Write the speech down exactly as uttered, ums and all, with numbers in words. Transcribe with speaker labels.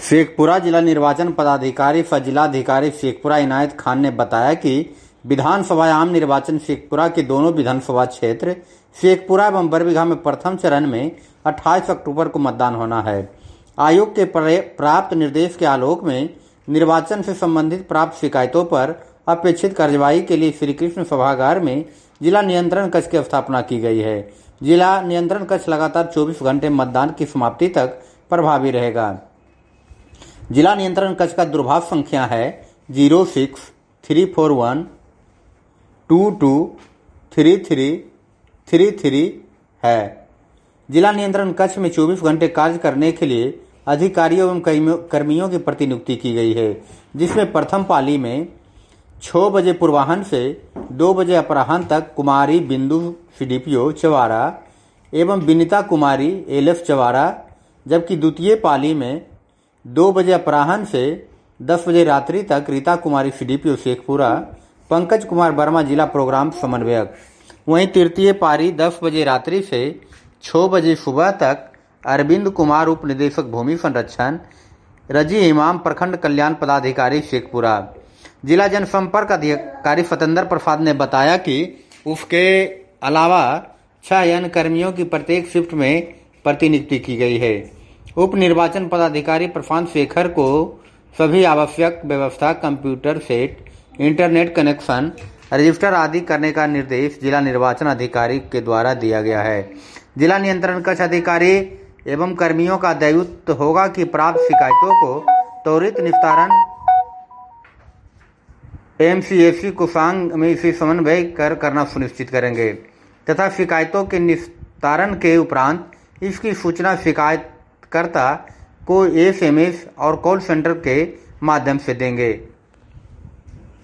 Speaker 1: शेखपुरा जिला निर्वाचन पदाधिकारी व जिलाधिकारी शेखपुरा इनायत खान ने बताया कि विधानसभा आम निर्वाचन शेखपुरा के दोनों विधानसभा क्षेत्र शेखपुरा एवं बरबीघा में प्रथम चरण में अट्ठाईस अक्टूबर को मतदान होना है। आयोग के प्राप्त निर्देश के आलोक में निर्वाचन से संबंधित प्राप्त शिकायतों पर अपेक्षित कार्यवाही के लिए श्री कृष्ण सभागार में जिला नियंत्रण कक्ष की स्थापना की गई है। जिला नियंत्रण कक्ष लगातार चौबीस घंटे मतदान की समाप्ति तक प्रभावी रहेगा। जिला नियंत्रण कक्ष का दूरभाष संख्या है zero six three four one two two three three three three है। जिला नियंत्रण कक्ष में चौबीस घंटे कार्य करने के लिए अधिकारियों एवं कर्मियों की प्रतिनियुक्ति की गई है, जिसमें प्रथम पाली में छह बजे पूर्वाह्न से दो बजे अपराह्न तक कुमारी बिंदु सीडीपीओ चवारा एवं विनीता कुमारी एलएफ चवारा, जबकि द्वितीय पाली में दो बजे अपराह्न से दस बजे रात्रि तक रीता कुमारी सीडीपीओ शेखपुरा, पंकज कुमार वर्मा जिला प्रोग्राम समन्वयक। वहीं तृतीय पारी दस बजे रात्रि से छह बजे सुबह तक अरविंद कुमार उप निदेशक भूमि संरक्षण, रजी इमाम प्रखंड कल्याण पदाधिकारी शेखपुरा। जिला जनसंपर्क अधिकारी सतेंद्र प्रसाद ने बताया कि उसके अलावा छह अन्य कर्मियों की प्रत्येक शिफ्ट में प्रतिनियुक्ति की गई है। उप निर्वाचन पदाधिकारी प्रशांत शेखर को सभी आवश्यक व्यवस्था, computer set, internet connection, register आदि करने का निर्देश जिला निर्वाचन अधिकारी के द्वारा दिया गया है। जिला नियंत्रण कक्ष अधिकारी एवं कर्मियों का दायित्व होगा कि प्राप्त शिकायतों को त्वरित निस्तारण एमसीएससी कोषांग में इसे समन्वय कर करना सुनिश्चित करेंगे तथा शिकायतों के निस्तारण के उपरांत इसकी सूचना शिकायतकर्ता को एसएमएस और कॉल सेंटर के माध्यम से देंगे।